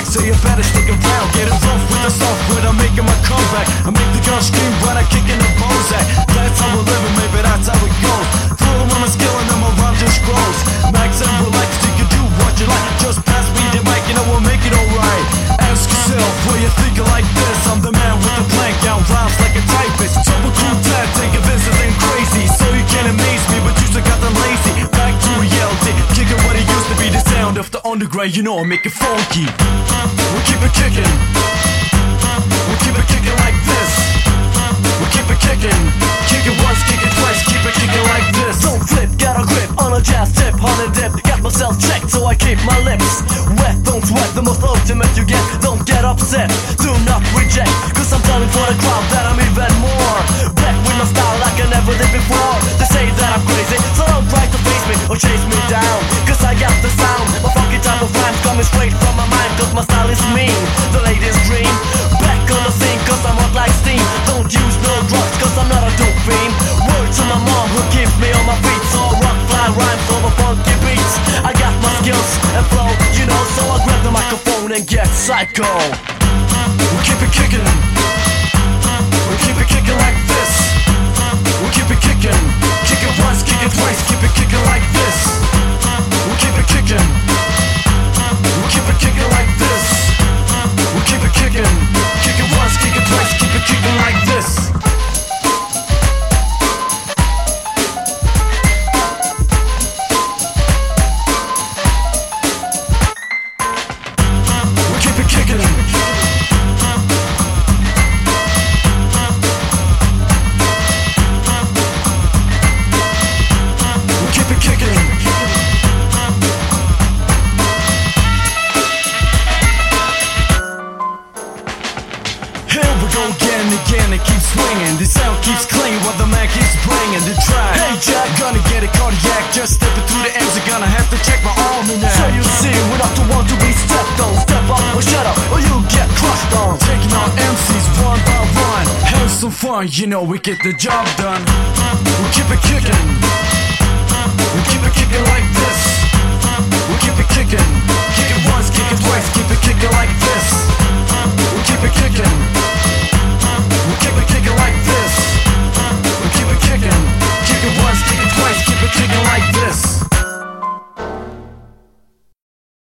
back, so you better stick around. Getting rough with the software, I'm making my comeback. I make the girls scream when I kick in the Bozak. That's how we're living, maybe that's how it goes. Throw them on my skill and then my rhyme just grows. Max and relax, you can do what you like. Just pass me the mic and I will make it alright. Ask yourself, why you thinking like this? I'm the man with the plank out, rhymes like a typist. Super cool dad, taking this and crazy. So you can't amaze me, but you still got the lazy. Back to reality, kicking what it used to be. The sound of the underground, you know I make it funky. We keep it kicking. We keep it kicking like this. We keep it kicking. Kick it once, kick it twice, keep it kicking like this. Don't flip, got a grip on a jazz tip, on a dip. Got myself checked, so I keep my lips wet. Don't sweat, the most ultimate you get. Don't get upset, do not reject. Cause I'm telling for the crowd that I'm even more back with my style like I never did before. They say that I'm crazy, so don't try to face me or chase me down. Cause I got the sound, my funky type of rhymes coming straight from my mind. Cause my style is mean, the ladies dream. Back on the scene, cause I'm hot like steam. Don't use no drugs, cause I'm not a dope fiend. Word to my mom who keeps me on my feet. So rock, fly, rhymes over funky beats. I got my skills and flow, you know. So I grab the microphone and get psycho. We keep it kicking. We keep it kicking like this. We keep it kicking. Kick it once, kick it twice, keep it kicking like this. We keep it kicking. We keep it kicking like this. We keep it kicking. Kick it once, kick it twice, keep it kicking like this. Again, it keeps swinging. The sound keeps clinging while the man keeps bringing the track. Hey Jack, gonna get a cardiac. Just stepping through the ends, you're gonna have to check my arm now. So you see, we're not the one to be stepped on. Step up or shut up, or you get crushed on. Taking on MCs one by one. Have some fun, you know we get the job done. We keep it kicking. We keep it kicking like this. We keep it kicking.